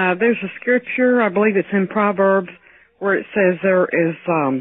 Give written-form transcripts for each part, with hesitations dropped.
there's a scripture, I believe it's in Proverbs, where it says there is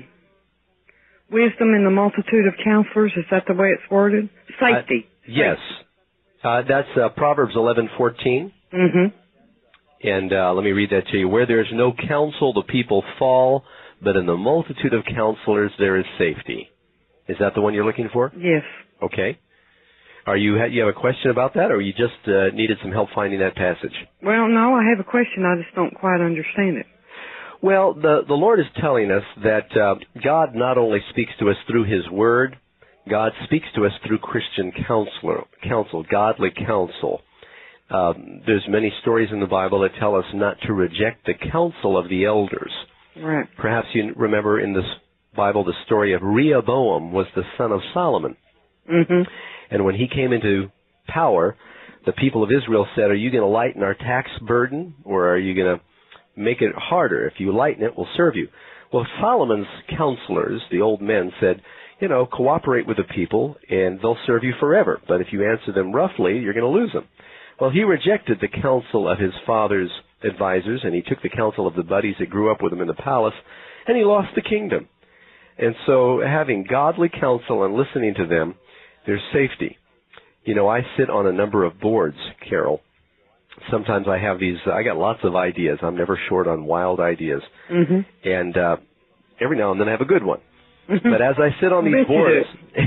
wisdom in the multitude of counselors. Is that the way it's worded? Safety. Yes. That's Proverbs 11:14. Mm-hmm. And let me read that to you. Where there is no counsel, the people fall, but in the multitude of counselors there is safety. Is that the one you're looking for? Yes. Okay. You have a question about that, or you just needed some help finding that passage? Well, no, I have a question. I just don't quite understand it. Well, the Lord is telling us that God not only speaks to us through His Word, God speaks to us through Christian counsel, godly counsel. There's many stories in the Bible that tell us not to reject the counsel of the elders. Right. Perhaps you remember in this Bible the story of Rehoboam was the son of Solomon. Mm-hmm. And when he came into power, the people of Israel said, are you going to lighten our tax burden, or are you going to make it harder? If you lighten it, we'll serve you. Well, Solomon's counselors, the old men, said, cooperate with the people, and they'll serve you forever. But if you answer them roughly, you're going to lose them. Well, he rejected the counsel of his father's advisors, and he took the counsel of the buddies that grew up with him in the palace, and he lost the kingdom. And so having godly counsel and listening to them, there's safety. I sit on a number of boards, Carol. Sometimes I got lots of ideas. I'm never short on wild ideas. Mm-hmm. And every now and then I have a good one. But as I sit on these boards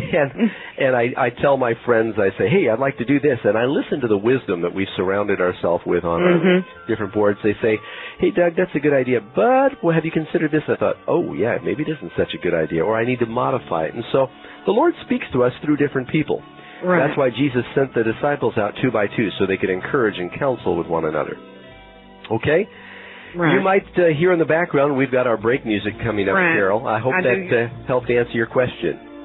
and I tell my friends, I say, hey, I'd like to do this. And I listen to the wisdom that we've surrounded ourselves with on our different boards. They say, hey, Doug, that's a good idea. But have you considered this? I thought, oh, yeah, maybe it isn't such a good idea. Or I need to modify it. And so the Lord speaks to us through different people. Right. That's why Jesus sent the disciples out 2 by 2 so they could encourage and counsel with one another. Okay? Right. You might hear in the background, we've got our break music coming up, Carol. I hope that helped answer your question.